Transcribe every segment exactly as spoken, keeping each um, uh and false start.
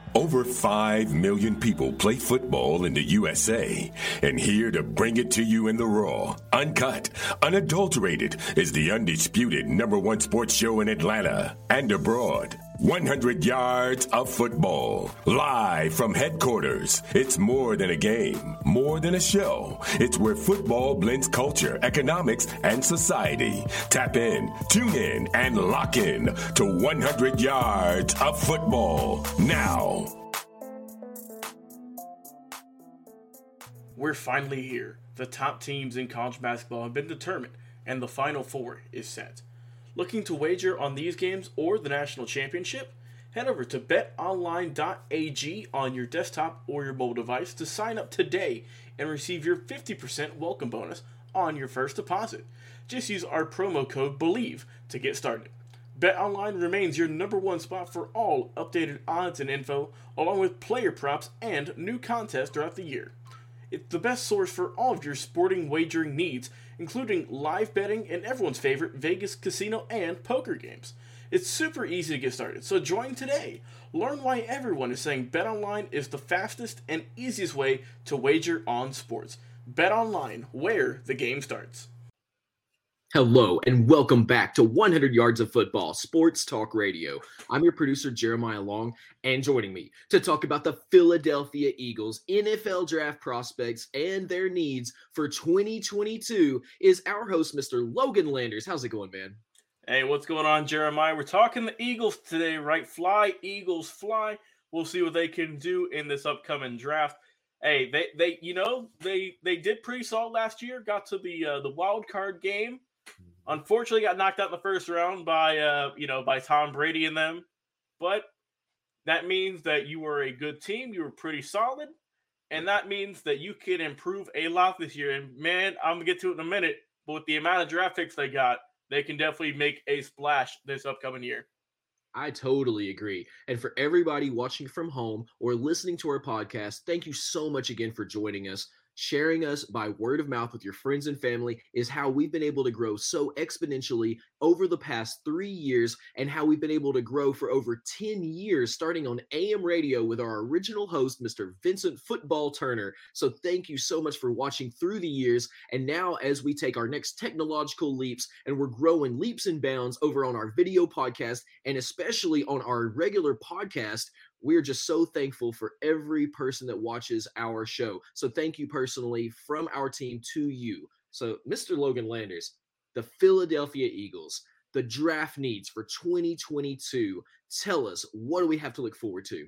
Over five million people play football in the U S A, and here to bring it to you in the raw, uncut, unadulterated is the undisputed number one sports show in Atlanta and abroad. one hundred yards of football, live from headquarters. It's more than a game, more than a show. It's where football blends culture, economics, and society. Tap in, tune in, and lock in to one hundred yards of football now. We're finally here. The top teams in college basketball have been determined, and the Final Four is set. Looking to wager on these games or the national championship? Head over to bet online dot a g on your desktop or your mobile device to sign up today and receive your fifty percent welcome bonus on your first deposit. Just use our promo code BELIEVE to get started. BetOnline remains your number one spot for all updated odds and info, along with player props and new contests throughout the year. It's the best source for all of your sporting wagering needs, including live betting and everyone's favorite Vegas casino and poker games. It's super easy to get started, so join today. Learn why everyone is saying BetOnline is the fastest and easiest way to wager on sports. BetOnline, where the game starts. Hello, and welcome back to one hundred yards of Football, Sports Talk Radio. I'm your producer, Jeremiah Long, and joining me to talk about the Philadelphia Eagles N F L draft prospects and their needs for twenty twenty-two is our host, Mister Logan Landers. How's it going, man? Hey, what's going on, Jeremiah? We're talking the Eagles today, right? Fly, Eagles, fly. We'll see what they can do in this upcoming draft. Hey, they, they you know, they they did pretty solid last year, got to the uh, the wild card game. Unfortunately, got knocked out in the first round by, uh, you know, by Tom Brady and them. But that means that you were a good team. You were pretty solid. And that means that you can improve a lot this year. And, man, I'm going to get to it in a minute. But with the amount of draft picks they got, they can definitely make a splash this upcoming year. I totally agree. And for everybody watching from home or listening to our podcast, thank you so much again for joining us. Sharing us by word of mouth with your friends and family is how we've been able to grow so exponentially over the past three years and how we've been able to grow for over ten years, starting on A M radio with our original host, Mister Vincent Football Turner. So thank you so much for watching through the years. And now as we take our next technological leaps and we're growing leaps and bounds over on our video podcast and especially on our regular podcast, we're just so thankful for every person that watches our show. So thank you personally from our team to you. So Mister Logan Landers, the Philadelphia Eagles, the draft needs for twenty twenty-two. Tell us, what do we have to look forward to?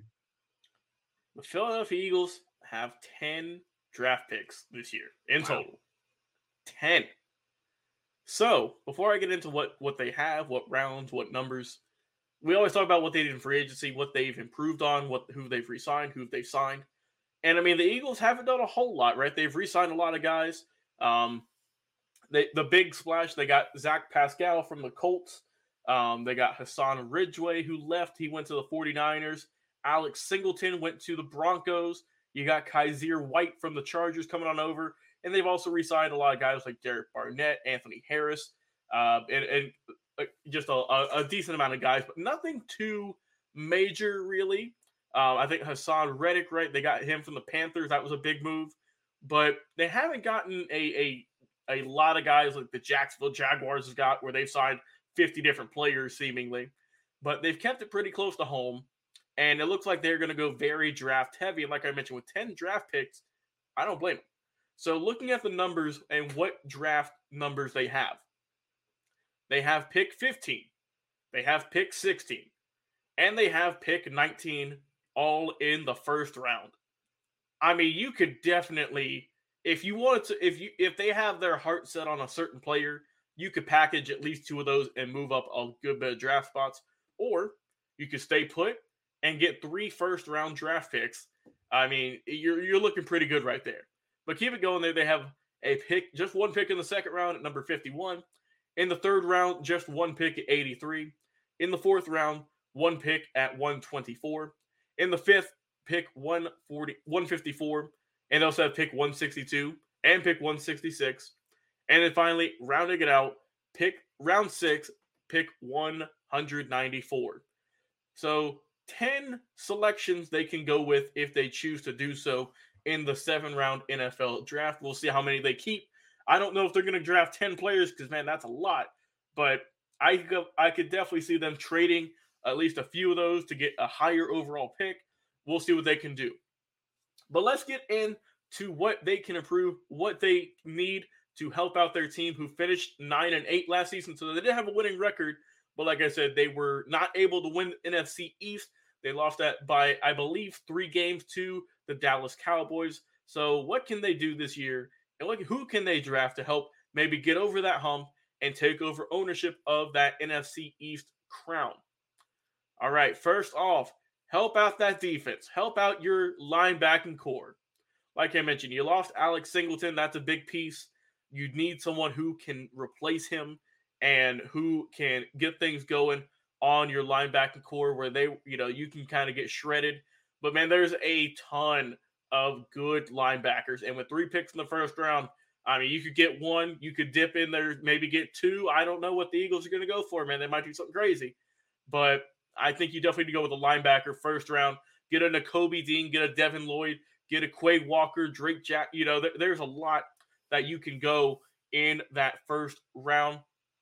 The Philadelphia Eagles have ten draft picks this year in Wow. total. ten. So before I get into what, what they have, what rounds, what numbers, we always talk about what they did in free agency, what they've improved on, what who they've re-signed, who they've signed. And, I mean, the Eagles haven't done a whole lot, right? They've re-signed a lot of guys. Um, they, the big splash, they got Zach Pascal from the Colts. Um, they got Hassan Ridgeway, who left. He went to the 49ers. Alex Singleton went to the Broncos. You got Kaiser White from the Chargers coming on over. And they've also re-signed a lot of guys like Derek Barnett, Anthony Harris, uh, and, and – just a, a decent amount of guys, but nothing too major, really. Uh, I think Hassan Reddick, right? They got him from the Panthers. That was a big move. But they haven't gotten a, a, a lot of guys like the Jacksonville Jaguars has got, where they've signed fifty different players, seemingly. But they've kept it pretty close to home. And it looks like they're going to go very draft heavy. And like I mentioned, with ten draft picks, I don't blame them. So looking at the numbers and what draft numbers they have, they have pick fifteen, they have pick sixteen, and they have pick nineteen all in the first round. I mean, you could definitely, if you wanted to, if you if they have their heart set on a certain player, you could package at least two of those and move up a good bit of draft spots. Or you could stay put and get three first round draft picks. I mean, you're you're looking pretty good right there. But keep it going there. They have a pick, just one pick in the second round at number fifty-one. In the third round, just one pick at eighty-three. In the fourth round, one pick at one twenty-four. In the fifth, pick one forty, one fifty-four. And they also have pick one sixty-two and pick one sixty-six. And then finally, rounding it out, pick round six, pick one ninety-four. So ten selections they can go with if they choose to do so in the seven-round N F L draft. We'll see how many they keep. I don't know if they're going to draft ten players because, man, that's a lot. But I could, I could definitely see them trading at least a few of those to get a higher overall pick. We'll see what they can do. But let's get into what they can improve, what they need to help out their team, who finished nine and eight last season. So they didn't have a winning record, but like I said, they were not able to win the N F C East. They lost that by, I believe, three games to the Dallas Cowboys. So what can they do this year? And what, who can they draft to help maybe get over that hump and take over ownership of that N F C East crown? All right, first off, help out that defense. Help out your linebacking core. Like I mentioned, you lost Alex Singleton. That's a big piece. You need someone who can replace him and who can get things going on your linebacking core where they, you know, you can kind of get shredded. But, man, there's a ton of good linebackers. And with three picks in the first round, I mean, you could get one. You could dip in there, maybe get two. I don't know what the Eagles are going to go for, man. They might do something crazy. But I think you definitely need to go with a linebacker first round. Get a Nakobe Dean, get a Devin Lloyd, get a Quay Walker, Drake Jack. You know, there, there's a lot that you can go in that first round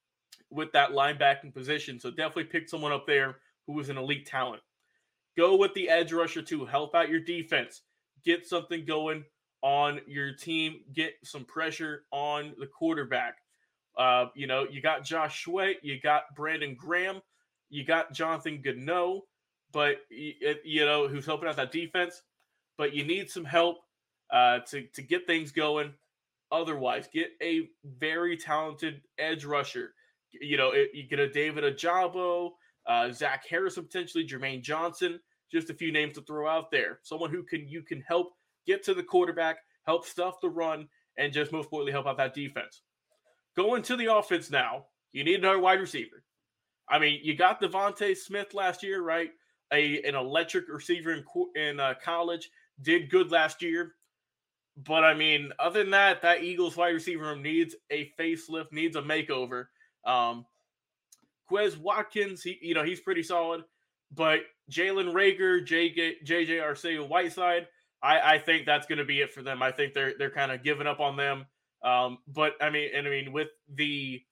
with that linebacking position. So definitely pick someone up there who is an elite talent. Go with the edge rusher to help out your defense. Get something going on your team. Get some pressure on the quarterback. Uh, you know, you got Josh Sweat, you got Brandon Graham, you got Jonathan Gano, but you know who's helping out that defense. But you need some help uh, to to get things going. Otherwise, get a very talented edge rusher. You know, it, you get a David Ojabo, uh, Zach Harrison, potentially Jermaine Johnson. Just a few names to throw out there. Someone who can you can help get to the quarterback, help stuff the run, and just most importantly help out that defense. Going to the offense now, you need another wide receiver. I mean, you got Devontae Smith last year, right? A an electric receiver in in uh, college, did good last year. But, I mean, other than that, that Eagles wide receiver room needs a facelift, needs a makeover. Um, Quez Watkins, he, you know, he's pretty solid. But Jalen Reagor, J J Arcega-Whiteside, I, I think that's going to be it for them. I think they're they're kind of giving up on them. Um, but, I mean, and I mean, with the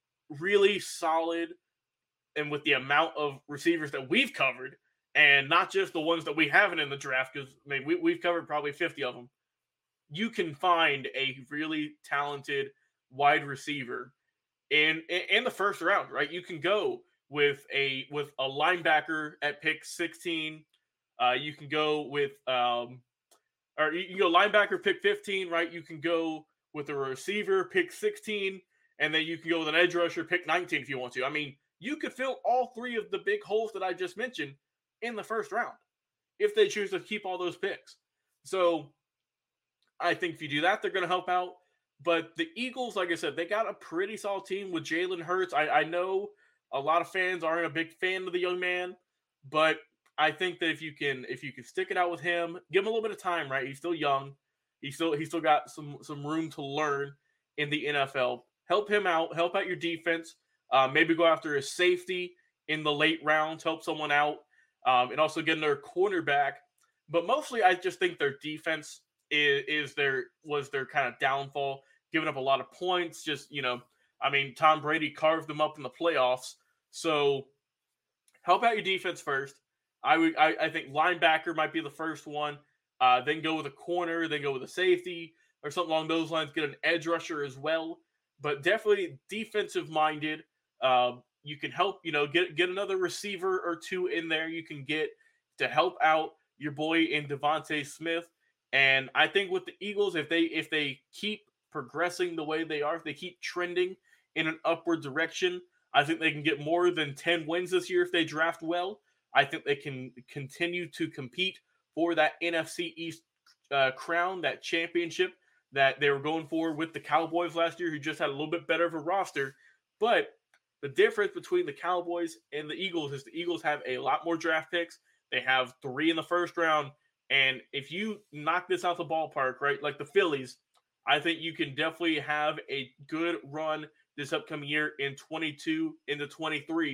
really solid and with the amount of receivers that we've covered, and not just the ones that we haven't in the draft, because, I mean, we, we've covered probably fifty of them. You can find a really talented wide receiver in, in in the first round, right? You can go with a with a linebacker at pick sixteen. Uh, you can go with um, or you can go linebacker pick fifteen, right? You can go with a receiver pick sixteen, and then you can go with an edge rusher pick nineteen if you want to. I mean, you could fill all three of the big holes that I just mentioned in the first round if they choose to keep all those picks. So I think if you do that, they're going to help out. But the Eagles, like I said, they got a pretty solid team with Jalen Hurts. I, I know a lot of fans aren't a big fan of the young man, but I think that if you can if you can stick it out with him, give him a little bit of time, right? He's still young. He's still he's still got some some room to learn in the N F L. Help him out. Help out your defense. Uh, maybe go after a safety in the late rounds. Help someone out, um, and also get their cornerback. But mostly, I just think their defense is, is their was their kind of downfall, giving up a lot of points. Just, you know, I mean, Tom Brady carved them up in the playoffs. So help out your defense first. I would, I, I think linebacker might be the first one. Uh, then go with a corner, then go with a safety or something along those lines. Get an edge rusher as well, but definitely defensive minded. Uh, you can help, you know, get get another receiver or two in there. You can get to help out your boy in Devontae Smith. And I think with the Eagles, if they if they keep progressing the way they are, if they keep trending in an upward direction, I think they can get more than ten wins this year if they draft well. I think they can continue to compete for that N F C East uh, crown, that championship that they were going for with the Cowboys last year, who just had a little bit better of a roster. But the difference between the Cowboys and the Eagles is the Eagles have a lot more draft picks. They have three in the first round. And if you knock this out the ballpark, right, like the Phillies, I think you can definitely have a good run this upcoming year in twenty-two into twenty-three.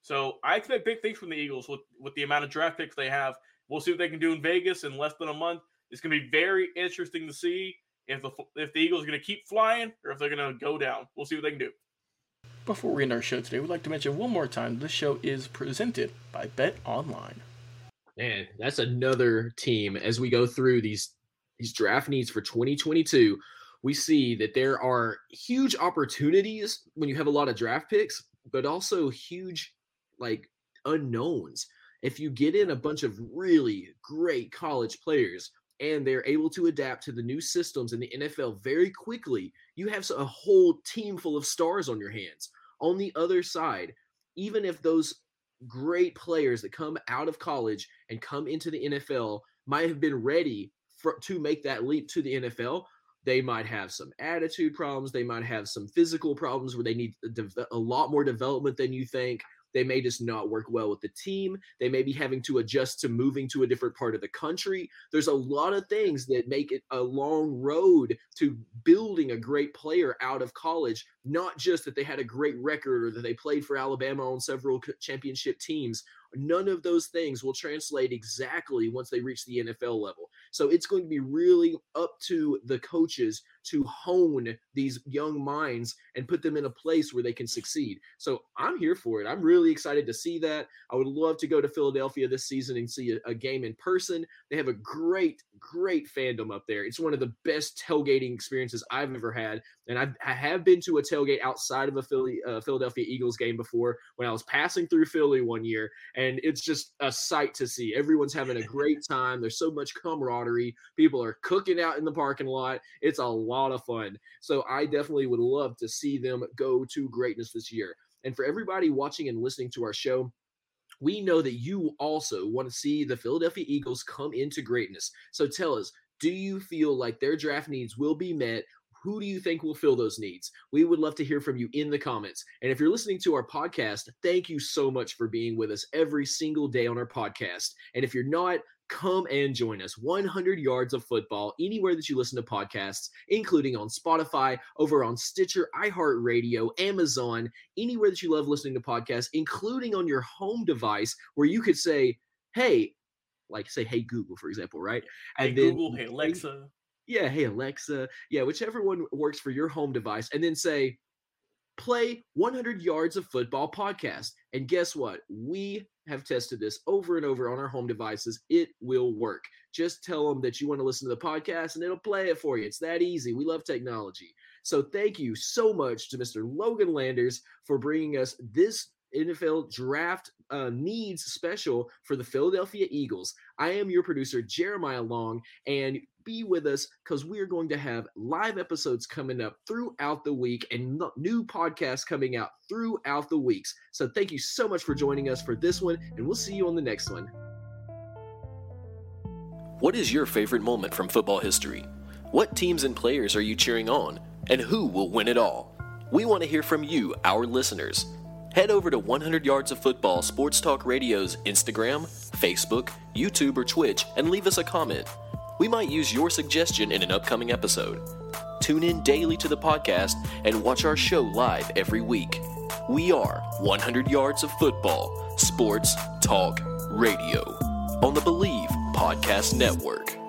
So I expect big things from the Eagles with, with the amount of draft picks they have. We'll see what they can do in Vegas in less than a month. It's going to be very interesting to see if the if the Eagles are going to keep flying or if they're going to go down. We'll see what they can do. Before we end our show today, we'd like to mention one more time, this show is presented by Bet Online. Man, that's another team. As we go through these, these draft needs for twenty twenty-two, we see that there are huge opportunities when you have a lot of draft picks, but also huge, like, unknowns. If you get in a bunch of really great college players and they're able to adapt to the new systems in the N F L very quickly, you have a whole team full of stars on your hands. On the other side, even if those great players that come out of college and come into the N F L might have been ready for, to make that leap to the N F L, they might have some attitude problems. They might have some physical problems where they need a, de- a lot more development than you think. They may just not work well with the team. They may be having to adjust to moving to a different part of the country. There's a lot of things that make it a long road to building a great player out of college, not just that they had a great record or that they played for Alabama on several championship teams. None of those things will translate exactly once they reach the N F L level. So it's going to be really up to the coaches to hone these young minds and put them in a place where they can succeed. So I'm here for it. I'm really excited to see that. I would love to go to Philadelphia this season and see a, a game in person. They have a great, great fandom up there. It's one of the best tailgating experiences I've ever had. And I've, I have been to a tailgate outside of a Philly, uh, Philadelphia Eagles game before when I was passing through Philly one year. And it's just a sight to see. Everyone's having a great time. There's so much camaraderie. People are cooking out in the parking lot. It's a lot of fun. So I definitely would love to see them go to greatness this year. And for everybody watching and listening to our show, we know that you also want to see the Philadelphia Eagles come into greatness. So tell us, do you feel like their draft needs will be met? Who do you think will fill those needs? We would love to hear from you in the comments. And if you're listening to our podcast, thank you so much for being with us every single day on our podcast. And if you're not, come and join us. one hundred yards of football, anywhere that you listen to podcasts, including on Spotify, over on Stitcher, iHeartRadio, Amazon, anywhere that you love listening to podcasts, including on your home device where you could say, hey, like say, hey, Google, for example, right? And hey, then, Google, hey, Alexa. Yeah, hey, Alexa. Yeah, whichever one works for your home device. And then say, play one hundred yards of football podcast. And guess what? We have tested this over and over on our home devices. It will work. Just tell them that you want to listen to the podcast and it'll play it for you. It's that easy. We love technology. So thank you so much to Mister Logan Landers for bringing us this N F L draft uh, needs special for the Philadelphia Eagles. I am your producer, Jeremiah Long, and be with us because we are going to have live episodes coming up throughout the week and new podcasts coming out throughout the weeks. So thank you so much for joining us for this one, and we'll see you on the next one. What is your favorite moment from football history? What teams and players are you cheering on? And who will win it all? We want to hear from you, our listeners. Head over to one hundred yards of football Sports Talk Radio's Instagram, Facebook, YouTube, or Twitch and leave us a comment. We might use your suggestion in an upcoming episode. Tune in daily to the podcast and watch our show live every week. We are one hundred yards of football Sports Talk Radio on the Believe Podcast Network.